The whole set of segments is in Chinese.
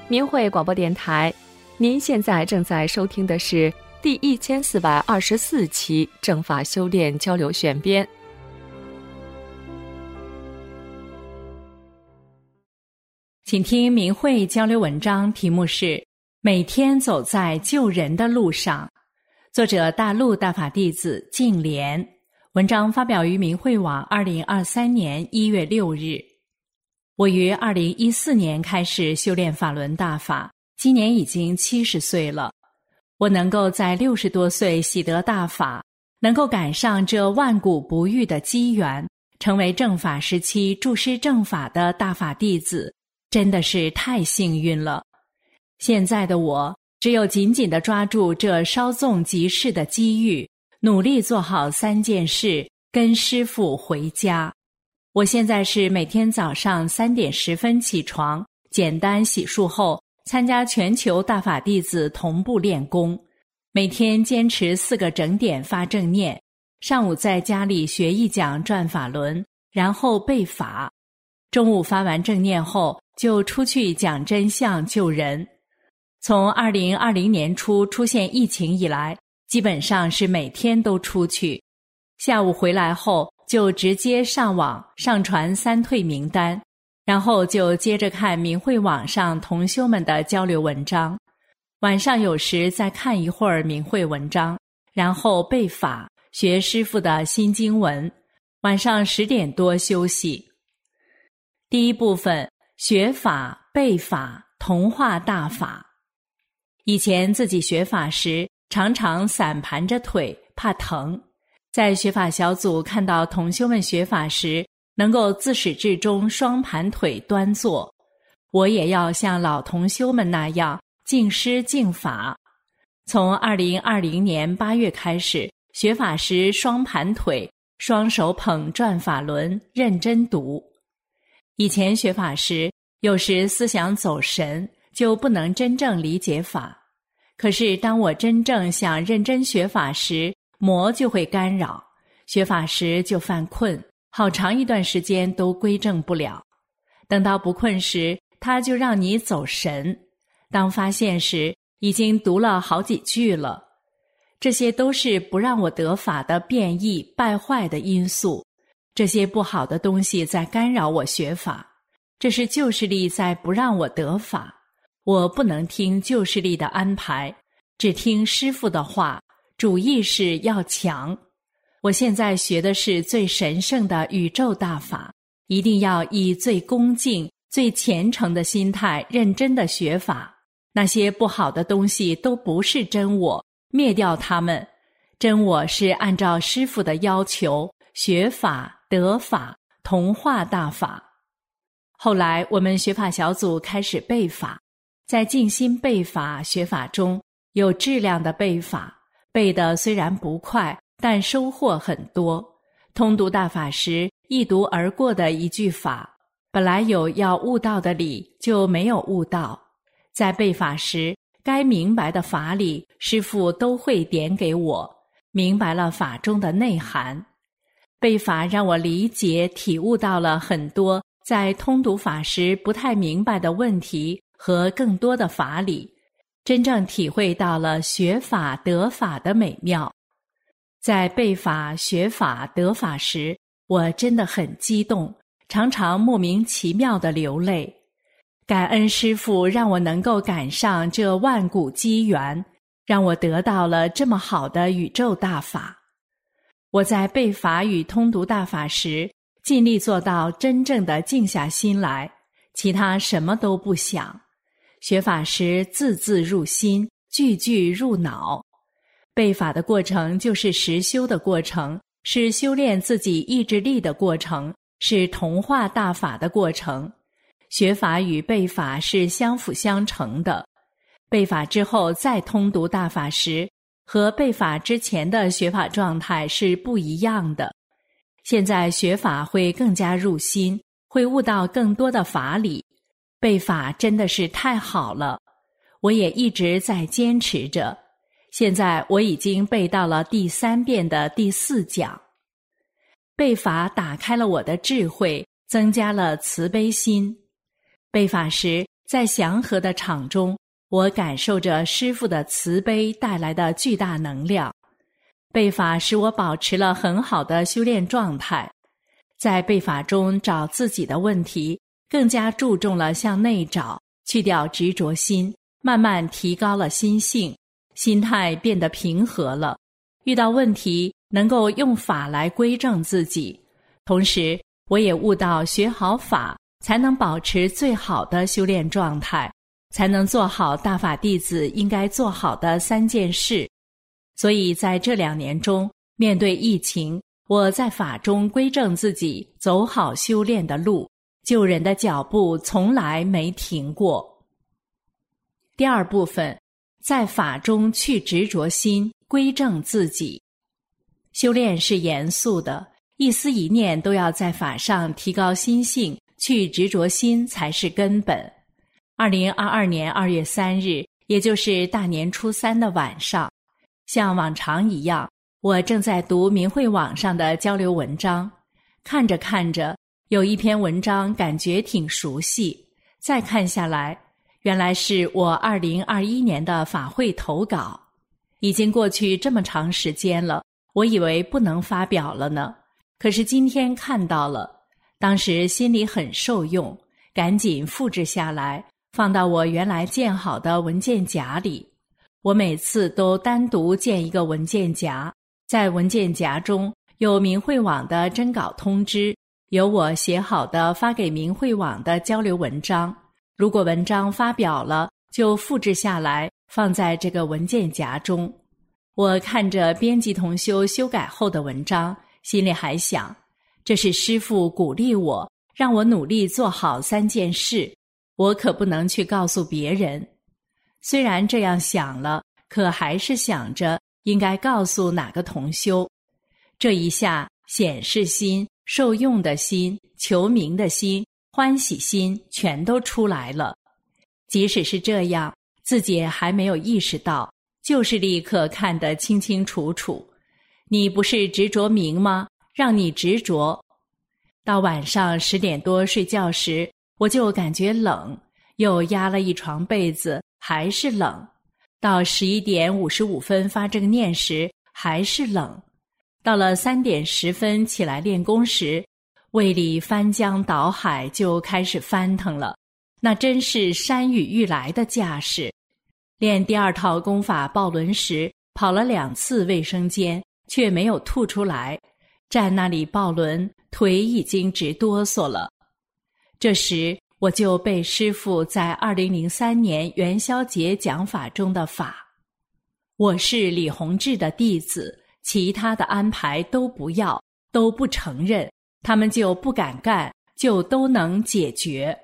明慧广播电台，您现在正在收听的是第1424期正法修炼交流选编。 请听明慧交流文章，题目是每天走在救人的路上，作者大陆大法弟子净莲，文章发表于明慧网2023年1月6日。我于2014年开始修炼法轮大法，今年已经70岁了。我能够在60多岁喜得大法，能够赶上这万古不遇的机缘，成为正法时期注师正法的大法弟子，真的是太幸运了。现在的我只有紧紧地抓住这稍纵即逝的机遇，努力做好3件事，跟师父回家。我现在是每天早上3点10分起床，简单洗漱后参加全球大法弟子同步练功，每天坚持4个整点发正念，上午在家里学一讲转法轮，然后背法，中午发完正念后就出去讲真相救人。从2020年初出现疫情以来，基本上是每天都出去，下午回来后就直接上网上传3退名单，然后就接着看明慧网上同修们的交流文章，晚上有时再看一会儿明慧文章，然后背法，学师父的新经文，晚上10点多休息。第一部分，学法、背法、同化大法。以前自己学法时，常常散盘着腿，怕疼。在学法小组看到同修们学法时，能够自始至终双盘腿端坐，我也要像老同修们那样敬师敬法。从2020年8月开始，学法时双盘腿，双手捧转法轮，认真读。以前学法时，有时思想走神，就不能真正理解法。可是当我真正想认真学法时，魔就会干扰，学法时就犯困，好长一段时间都归正不了。等到不困时，他就让你走神，当发现时，已经读了好几句了。这些都是不让我得法的变异败坏的因素，这些不好的东西在干扰我学法，这是旧势力在不让我得法。我不能听旧势力的安排，只听师父的话，主意识要强。我现在学的是最神圣的宇宙大法，一定要以最恭敬、最虔诚的心态认真的学法。那些不好的东西都不是真我，灭掉它们。真我是按照师父的要求学法、得法、同化大法。后来我们学法小组开始背法，在静心背法学法中，有质量的背法，背得虽然不快，但收获很多。通读大法时，一读而过的一句法，本来有要悟道的理，就没有悟道。在背法时，该明白的法理，师父都会点给我，明白了法中的内涵。背法让我理解体悟到了很多在通读法时不太明白的问题和更多的法理，真正体会到了学法得法的美妙。在背法、学法、得法时，我真的很激动，常常莫名其妙地流泪。感恩师父让我能够赶上这万古机缘，让我得到了这么好的宇宙大法。我在背法与通读大法时，尽力做到真正的静下心来，其他什么都不想。学法时字字入心，句句入脑。背法的过程就是实修的过程，是修炼自己意志力的过程，是同化大法的过程。学法与背法是相辅相成的。背法之后再通读大法时，和背法之前的学法状态是不一样的。现在学法会更加入心，会悟到更多的法理。背法真的是太好了，我也一直在坚持着。现在我已经背到了第3遍的第4讲。背法打开了我的智慧，增加了慈悲心。背法时在祥和的场中，我感受着师父的慈悲带来的巨大能量。背法使我保持了很好的修炼状态，在背法中找自己的问题，更加注重了向内找，去掉执着心，慢慢提高了心性，心态变得平和了。遇到问题能够用法来归正自己，同时我也悟到学好法才能保持最好的修炼状态，才能做好大法弟子应该做好的3件事。所以在这2年中，面对疫情，我在法中归正自己，走好修炼的路，救人的脚步从来没停过。第2部分，在法中去执着心，归正自己。修炼是严肃的，一丝一念都要在法上提高心性，去执着心才是根本。2022年2月3日，也就是大年初3的晚上，像往常一样，我正在读明慧网上的交流文章，看着看着，有一篇文章感觉挺熟悉，再看下来，原来是我2021年的法会投稿。已经过去这么长时间了，我以为不能发表了呢，可是今天看到了，当时心里很受用，赶紧复制下来，放到我原来建好的文件夹里。我每次都单独建一个文件夹，在文件夹中有明慧网的征稿通知，有我写好的发给明慧网的交流文章，如果文章发表了，就复制下来放在这个文件夹中。我看着编辑同修修改后的文章，心里还想，这是师父鼓励我，让我努力做好3件事，我可不能去告诉别人。虽然这样想了，可还是想着应该告诉哪个同修。这一下显示心、受用的心、求名的心、欢喜心全都出来了。即使是这样，自己还没有意识到，就是立刻看得清清楚楚。你不是执着名吗？让你执着。到晚上10点多睡觉时，我就感觉冷，又压了一床被子，还是冷。到11点55分发正念时，还是冷。到了3点10分起来练功时，胃里翻江倒海，就开始翻腾了，那真是山雨欲来的架势。练第2套功法抱轮时，跑了2次卫生间，却没有吐出来，站那里抱轮，腿已经直哆嗦了。这时我就被师父在2003年元宵节讲法中的法，我是李洪志的弟子，其他的安排都不要，都不承认，他们就不敢干，就都能解决。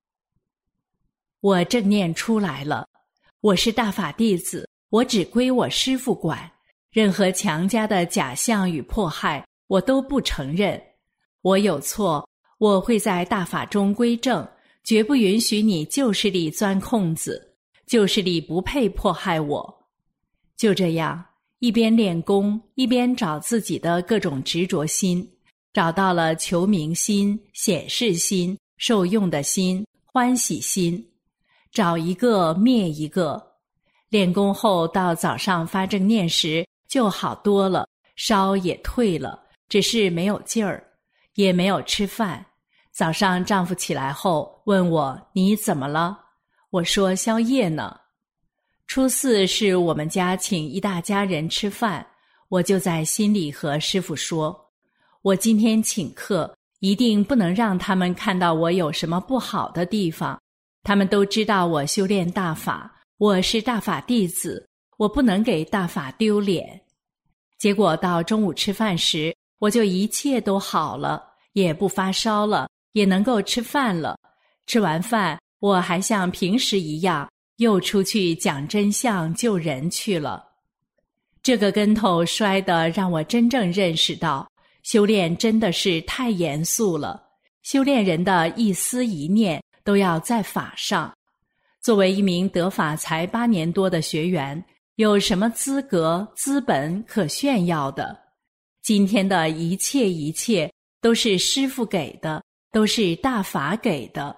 我正念出来了，我是大法弟子，我只归我师父管，任何强加的假象与迫害，我都不承认。我有错，我会在大法中归正，绝不允许你旧势力钻空子，旧势力不配迫害我。就这样，一边练功，一边找自己的各种执着心，找到了求名心、显示心、受用的心、欢喜心，找一个灭一个。练功后到早上发正念时就好多了，烧也退了，只是没有劲儿，也没有吃饭。早上丈夫起来后问我，你怎么了？我说宵夜呢。初4是我们家请一大家人吃饭，我就在心里和师父说，我今天请客，一定不能让他们看到我有什么不好的地方，他们都知道我修炼大法，我是大法弟子，我不能给大法丢脸。结果到中午吃饭时，我就一切都好了，也不发烧了，也能够吃饭了。吃完饭，我还像平时一样，又出去讲真相救人去了。这个跟头摔得让我真正认识到，修炼真的是太严肃了，修炼人的一丝一念都要在法上。作为一名得法才8年多的学员，有什么资格、资本可炫耀的？今天的一切一切都是师父给的，都是大法给的。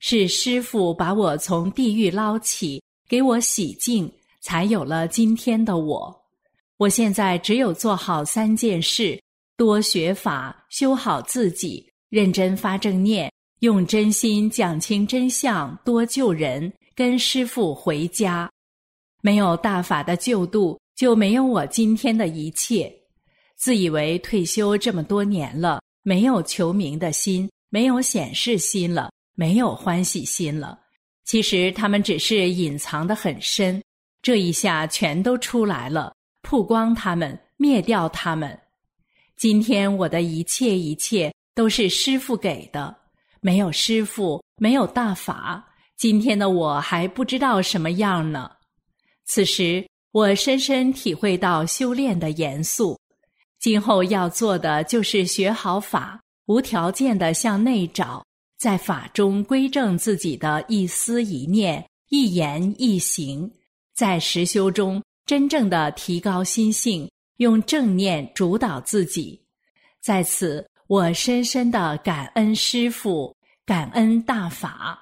是师父把我从地狱捞起，给我洗净，才有了今天的我。我现在只有做好3件事：多学法，修好自己，认真发正念，用真心讲清真相，多救人，跟师父回家。没有大法的救度，就没有我今天的一切。自以为退休这么多年了，没有求名的心，没有显示心了，没有欢喜心了。其实他们只是隐藏得很深，这一下全都出来了，曝光他们，灭掉他们。今天我的一切都是师父给的，没有师父，没有大法，今天的我还不知道什么样呢。此时我深深体会到修炼的严肃，今后要做的就是学好法，无条件地向内找，在法中归正自己的一思一念，一言一行，在实修中真正的提高心性，用正念主导自己。在此，我深深地感恩师父，感恩大法。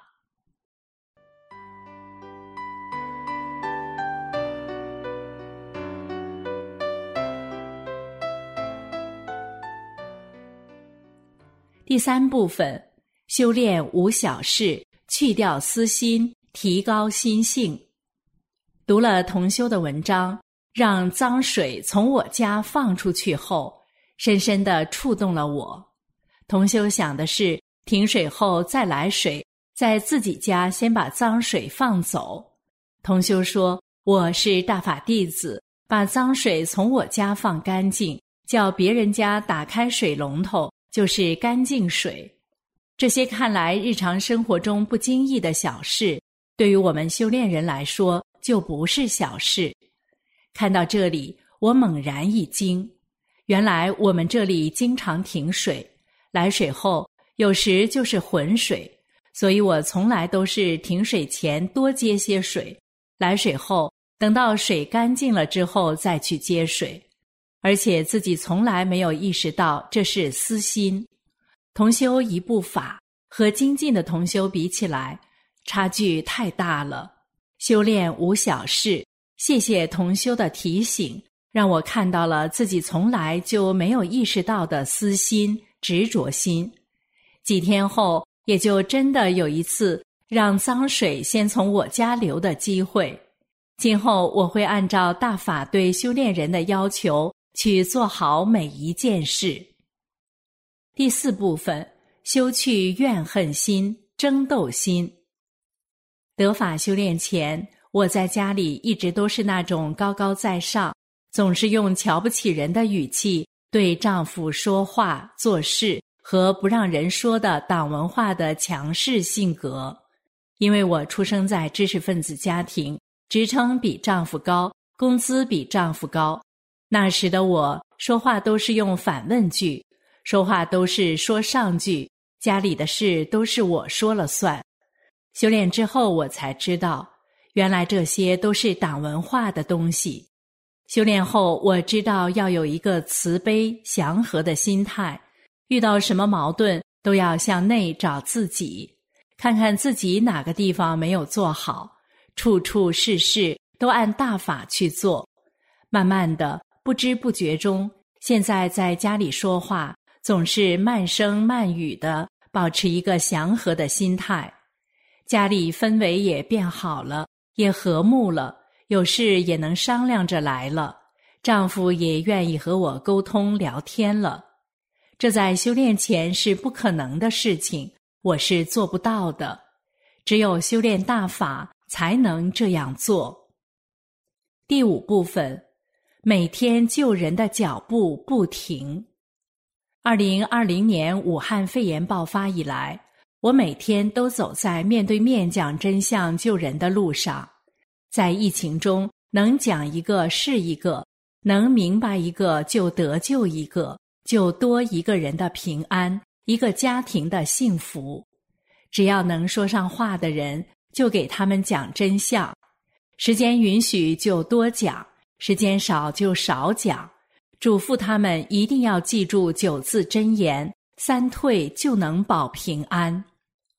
第3部分，修炼无小事，去掉私心，提高心性。读了同修的文章，让脏水从我家放出去后，深深地触动了我。同修想的是，停水后再来水，在自己家先把脏水放走。同修说，我是大法弟子，把脏水从我家放干净，叫别人家打开水龙头就是干净水。这些看来日常生活中不经意的小事，对于我们修炼人来说就不是小事。看到这里，我猛然一惊，原来我们这里经常停水，来水后有时就是浑水，所以我从来都是停水前多接些水，来水后等到水干净了之后再去接水。而且自己从来没有意识到这是私心。同修一部法和精进的同修比起来，差距太大了。修炼无小事，谢谢同修的提醒，让我看到了自己从来就没有意识到的私心、执着心。几天后，也就真的有一次让脏水先从我家流的机会。今后我会按照大法对修炼人的要求去做好每一件事。第4部分，修去怨恨心、争斗心。得法修炼前，我在家里一直都是那种高高在上，总是用瞧不起人的语气对丈夫说话、做事和不让人说的党文化的强势性格。因为我出生在知识分子家庭，职称比丈夫高，工资比丈夫高。那时的我说话都是用反问句，说话都是说上句，家里的事都是我说了算。修炼之后我才知道，原来这些都是党文化的东西。修炼后我知道要有一个慈悲祥和的心态，遇到什么矛盾都要向内找自己，看看自己哪个地方没有做好，处处事事都按大法去做。慢慢的，不知不觉中，现在在家里说话总是慢声慢语的，保持一个祥和的心态。家里氛围也变好了，也和睦了，有事也能商量着来了，丈夫也愿意和我沟通聊天了。这在修炼前是不可能的事情，我是做不到的，只有修炼大法才能这样做。第5部分，每天救人的脚步不停。2020年武汉肺炎爆发以来，我每天都走在面对面讲真相救人的路上。在疫情中，能讲一个是一个，能明白一个就得救一个，就多一个人的平安，一个家庭的幸福。只要能说上话的人，就给他们讲真相。时间允许就多讲，时间少就少讲。嘱咐他们一定要记住9字真言，3退就能保平安。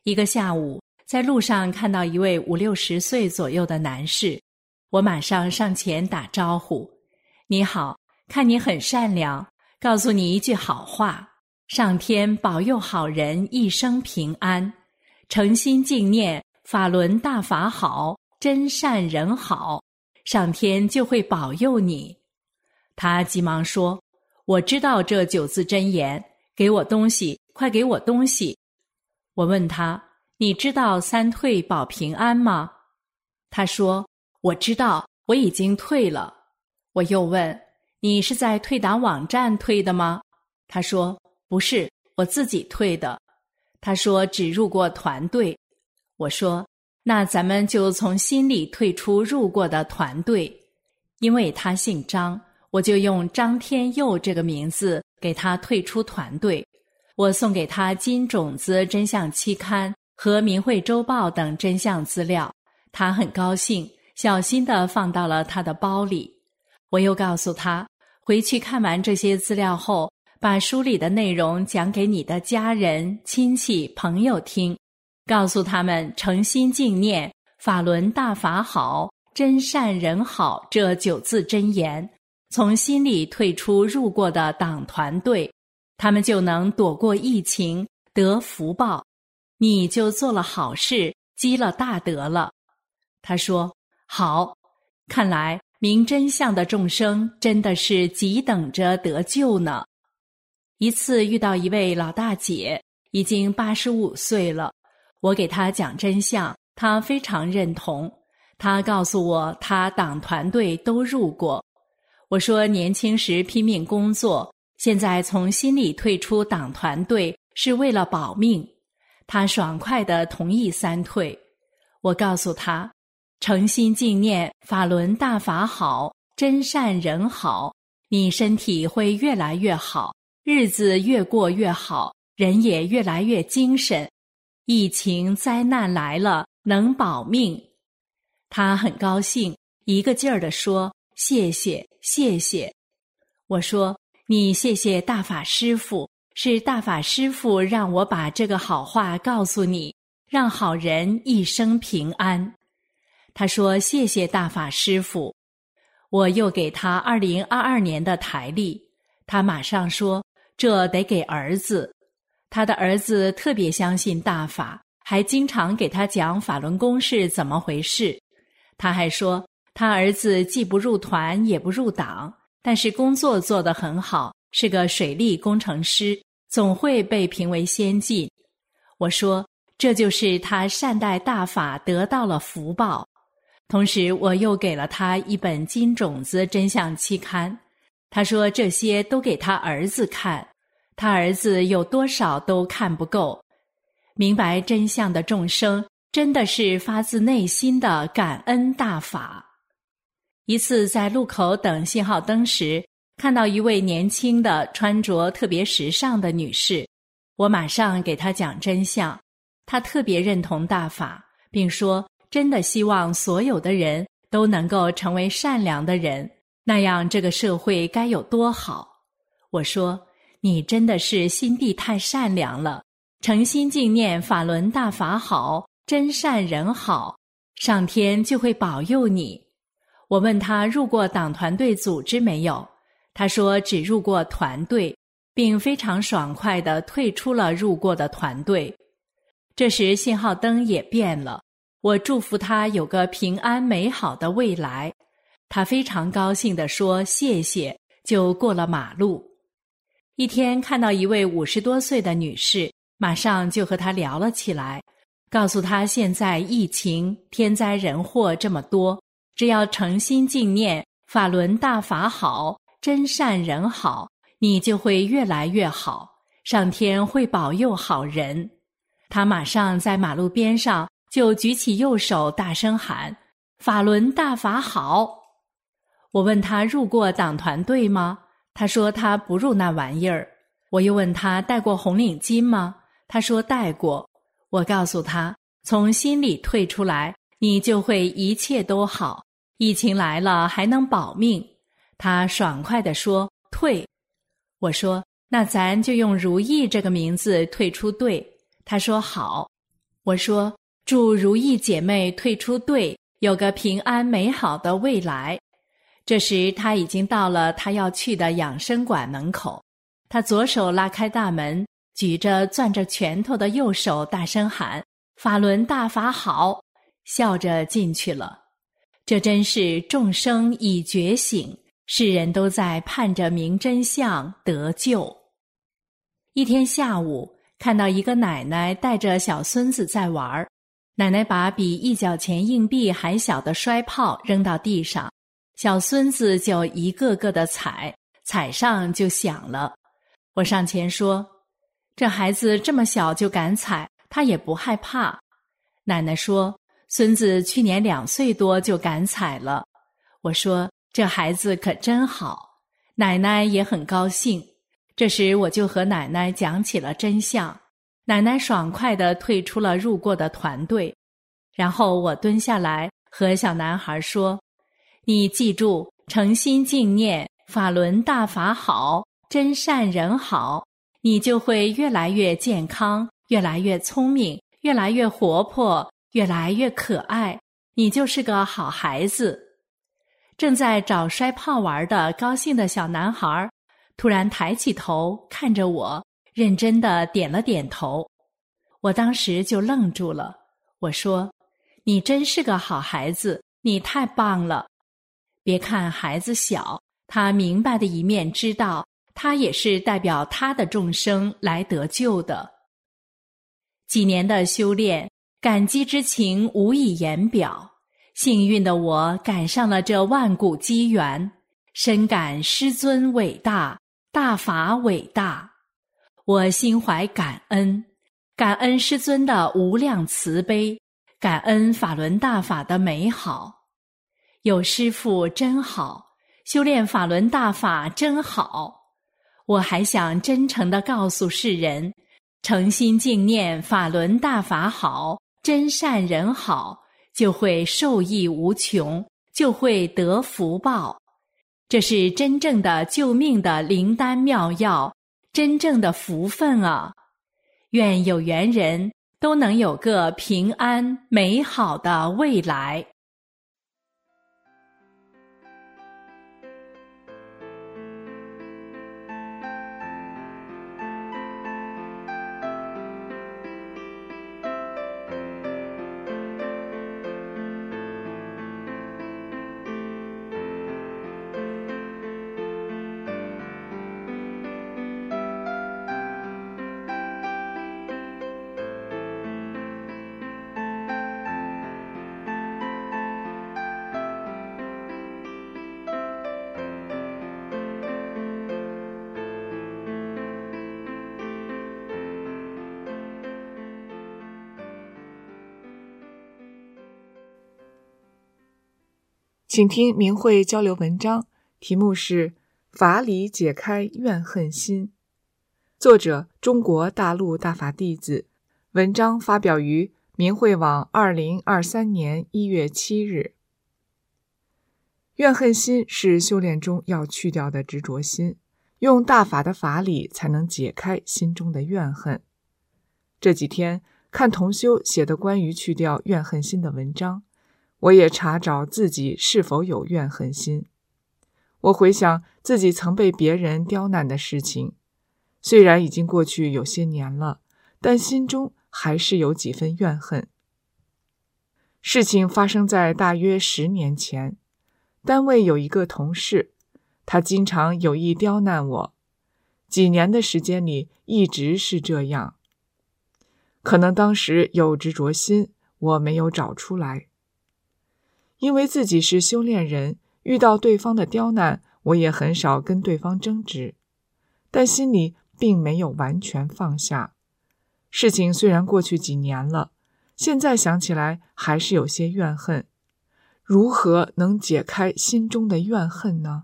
一个下午，在路上看到一位50、60岁左右的男士，我马上上前打招呼：“你好，看你很善良，告诉你一句好话，上天保佑好人一生平安，诚心敬念法轮大法好，真善人好，上天就会保佑你。”他急忙说：“我知道这9字真言，给我东西，快给我东西。”我问他：“你知道3退保平安吗？”他说：“我知道，我已经退了。”我又问：“你是在退达网站退的吗？”他说：“不是，我自己退的。”他说：“只入过团队。”我说：“那咱们就从心里退出入过的团队。”因为他姓张，我就用张天佑这个名字给他退出团队。我送给他金种子真相期刊和明慧周报等真相资料，他很高兴，小心地放到了他的包里。我又告诉他，回去看完这些资料后，把书里的内容讲给你的家人、亲戚、朋友听，告诉他们诚心敬念法轮大法好，真善人好这9字真言，从心里退出入过的党团队，他们就能躲过疫情，得福报，你就做了好事，积了大德了。他说：“好，看来明真相的众生真的是急等着得救呢。”一次遇到一位老大姐，已经85岁了，我给她讲真相，她非常认同。她告诉我她党团队都入过。我说年轻时拼命工作，现在从心里退出党团队是为了保命。她爽快地同意3退。我告诉她，诚心敬念法轮大法好，真善人好，你身体会越来越好，日子越过越好，人也越来越精神。疫情灾难来了，能保命。他很高兴，一个劲儿地说：“谢谢，谢谢。”我说：“你谢谢大法师父，是大法师父让我把这个好话告诉你，让好人一生平安。”他说：“谢谢大法师父。”我又给他2022年的台历，他马上说：“这得给儿子。”他的儿子特别相信大法，还经常给他讲法轮功是怎么回事。他还说，他儿子既不入团也不入党，但是工作做得很好，是个水利工程师，总会被评为先进。我说，这就是他善待大法得到了福报。同时我又给了他一本金种子真相期刊，他说这些都给他儿子看，他儿子有多少都看不够。明白真相的众生真的是发自内心的感恩大法。一次在路口等信号灯时，看到一位年轻的穿着特别时尚的女士，我马上给她讲真相。她特别认同大法，并说真的希望所有的人都能够成为善良的人，那样这个社会该有多好。我说，你真的是心地太善良了，诚心敬念法轮大法好，真善人好，上天就会保佑你。我问他入过党团队组织没有，他说只入过团队，并非常爽快地退出了入过的团队。这时信号灯也变了，我祝福他有个平安美好的未来。他非常高兴地说谢谢，就过了马路。一天看到一位50多岁的女士，马上就和她聊了起来，告诉她现在疫情天灾人祸这么多，只要诚心敬念法轮大法好，真善人好，你就会越来越好，上天会保佑好人。她马上在马路边上就举起右手大声喊，法轮大法好。我问她入过党团队吗？她说她不入那玩意儿。我又问她戴过红领巾吗？她说戴过。我告诉她，从心里退出来，你就会一切都好，疫情来了还能保命。她爽快地说退。我说，那咱就用如意这个名字退出队。她说好。 我说，祝如意姐妹退出队，有个平安美好的未来。这时她已经到了她要去的养生馆门口，她左手拉开大门，举着攥着拳头的右手大声喊：法轮大法好，笑着进去了。这真是众生已觉醒，世人都在盼着明真相得救。一天下午，看到一个奶奶带着小孙子在玩，奶奶把比一角钱硬币还小的摔炮扔到地上，小孙子就一个个的踩，踩上就响了。我上前说，这孩子这么小就敢踩，他也不害怕。奶奶说，孙子去年2岁多就敢踩了。我说，这孩子可真好。奶奶也很高兴。这时我就和奶奶讲起了真相，奶奶爽快地退出了入过的团队。然后我蹲下来和小男孩说，你记住，诚心敬念，法轮大法好，真善人好，你就会越来越健康，越来越聪明，越来越活泼，越来越可爱，你就是个好孩子。正在找摔炮玩的高兴的小男孩突然抬起头看着我，认真地点了点头。我当时就愣住了。我说，你真是个好孩子，你太棒了。别看孩子小，他明白的一面知道，他也是代表他的众生来得救的。几年的修炼，感激之情无以言表。幸运的我赶上了这万古机缘，深感师尊伟大，大法伟大。我心怀感恩，感恩师尊的无量慈悲，感恩法轮大法的美好。有师父真好，修炼法轮大法真好。我还想真诚地告诉世人，诚心敬念法轮大法好，真善人好，就会受益无穷，就会得福报。这是真正的救命的灵丹妙药，真正的福分啊！愿有缘人都能有个平安美好的未来。 请听明慧交流文章，题目是法理解开怨恨心，作者中国大陆大法弟子，文章发表于明慧网2023年1月7日。怨恨心是修炼中要去掉的执着心，用大法的法理才能解开心中的怨恨。这几天看同修写的关于去掉怨恨心的文章，我也查找自己是否有怨恨心。我回想自己曾被别人刁难的事情，虽然已经过去有些年了，但心中还是有几分怨恨。事情发生在大约10年前，单位有一个同事，他经常有意刁难我，几年的时间里一直是这样。可能当时有执着心，我没有找出来。因为自己是修炼人，遇到对方的刁难，我也很少跟对方争执，但心里并没有完全放下。事情虽然过去几年了，现在想起来还是有些怨恨。如何能解开心中的怨恨呢？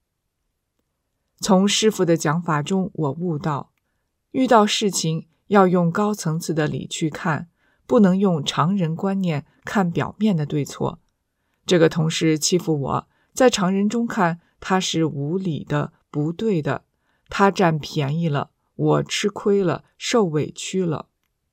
从师父的讲法中，我悟到，遇到事情要用高层次的理去看，不能用常人观念看表面的对错。这个同事欺负我，在常人中看他是无理的、不对的，他占便宜了，我吃亏了，受委屈了。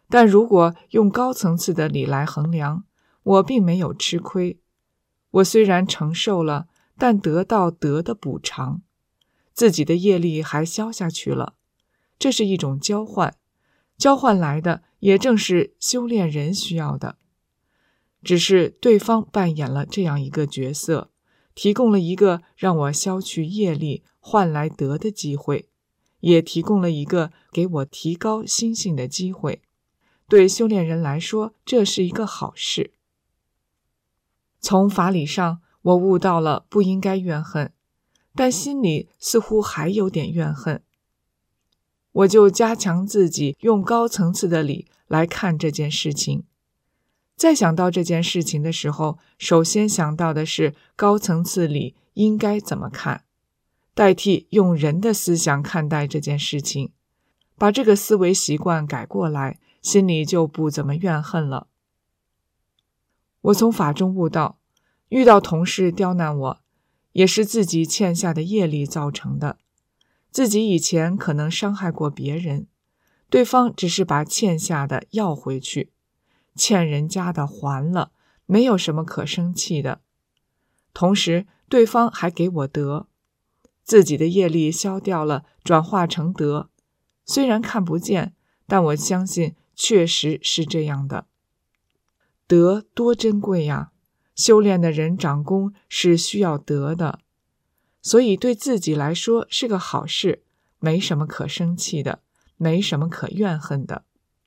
但如果用高层次的理来衡量，我并没有吃亏。我虽然承受了，但得到德的补偿，自己的业力还消下去了。这是一种交换，交换来的也正是修炼人需要的。只是对方扮演了这样一个角色，提供了一个让我消去业力换来德的机会，也提供了一个给我提高心性的机会。对修炼人来说，这是一个好事。从法理上，我悟到了不应该怨恨，但心里似乎还有点怨恨。我就加强自己用高层次的理来看这件事情。在想到这件事情的时候，首先想到的是高层次理应该怎么看，代替用人的思想看待这件事情，把这个思维习惯改过来，心里就不怎么怨恨了。我从法中悟到，遇到同事刁难我，也是自己欠下的业力造成的。自己以前可能伤害过别人，对方只是把欠下的要回去，欠人家的还了，没有什么可生气的。同时，对方还给我德，自己的业力消掉了，转化成德。虽然看不见，但我相信确实是这样的。德多珍贵呀！修炼的人长功是需要德的，所以对自己来说是个好事，没什么可生气的，没什么可怨恨的。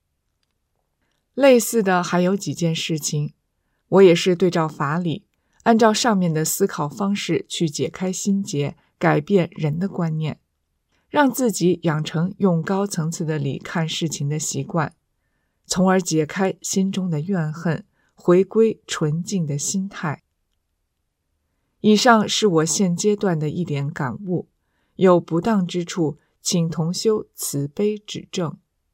类似的还有几件事情，我也是对照法理，按照上面的思考方式去解开心结，改变人的观念，让自己养成用高层次的理看事情的习惯，从而解开心中的怨恨，回归纯净的心态。以上是我现阶段的一点感悟，有不当之处，请同修慈悲指正。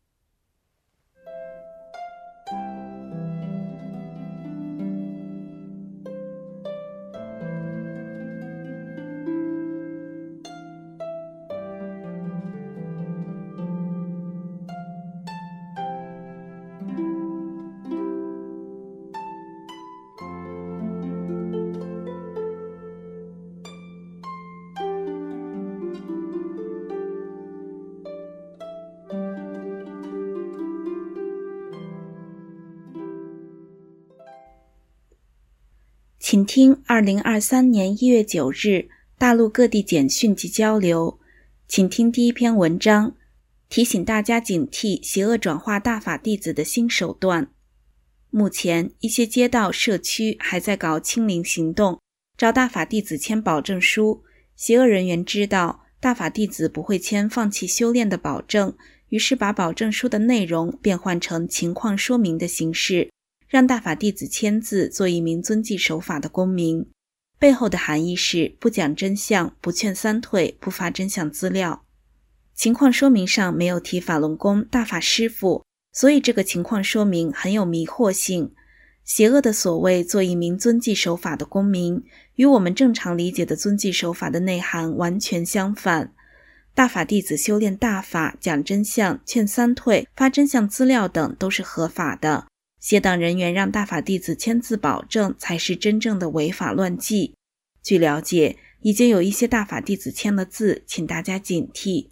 请听2023年1月9日大陆各地简讯及交流。请听第一篇文章，提醒大家警惕邪恶转化大法弟子的新手段。目前一些街道社区还在搞清零行动，找大法弟子签保证书。邪恶人员知道大法弟子不会签放弃修炼的保证，于是把保证书的内容变换成情况说明的形式，让大法弟子签字，做一名遵纪守法的公民。背后的含义是不讲真相，不劝三退，不发真相资料。情况说明上没有提法轮功大法师父，所以这个情况说明很有迷惑性。邪恶的所谓做一名遵纪守法的公民，与我们正常理解的遵纪守法的内涵完全相反。大法弟子修炼大法，讲真相，劝三退，发真相资料等都是合法的。邪党人员让大法弟子签字保证，才是真正的违法乱纪。据了解，已经有一些大法弟子签了字，请大家警惕。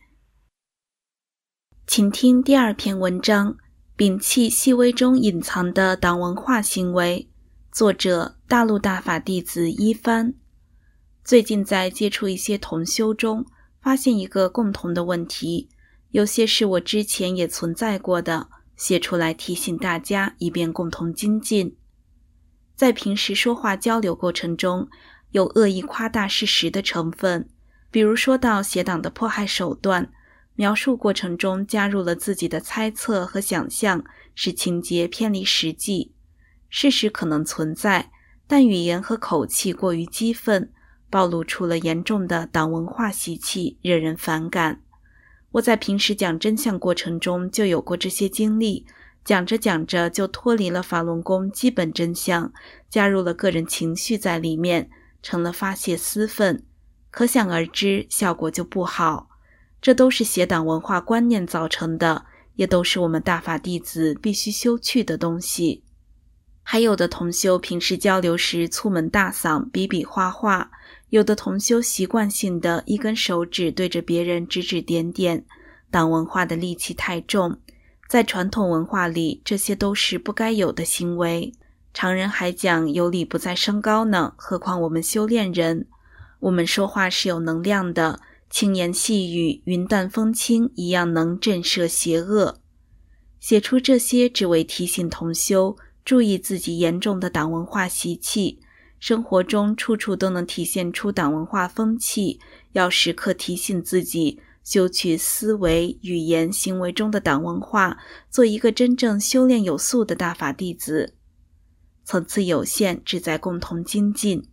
请听第二篇文章，摒弃细微中隐藏的党文化行为。作者：大陆大法弟子一帆。最近在接触一些同修中，发现一个共同的问题，有些是我之前也存在过的，写出来提醒大家，以便共同精进。在平时说话交流过程中，有恶意夸大事实的成分，比如说到邪党的迫害手段，描述过程中加入了自己的猜测和想象，使情节偏离实际。事实可能存在，但语言和口气过于激愤，暴露出了严重的党文化习气，惹人反感。我在平时讲真相过程中就有过这些经历，讲着讲着就脱离了法轮功基本真相，加入了个人情绪在里面，成了发泄私愤，可想而知，效果就不好。这都是邪党文化观念造成的， 也都是我们大法弟子必须修去的东西。还有的同修平时交流时粗门大嗓，比比划划，有的同修习惯性的一根手指对着别人指指点点，党文化的戾气太重，在传统文化里，这些都是不该有的行为。常人还讲有理不在声高呢，何况我们修炼人，我们说话是有能量的，轻言细语，云淡风轻，一样能震慑邪恶。写出这些只为提醒同修注意自己严重的党文化习气，生活中处处都能体现出党文化风气，要时刻提醒自己修去思维、语言、行为中的党文化，做一个真正修炼有素的大法弟子。层次有限，志在共同精进。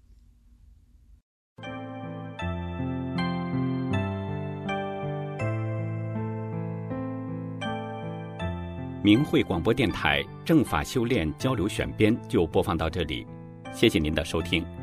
明慧广播电台正法修炼交流选编就播放到这里，谢谢您的收听。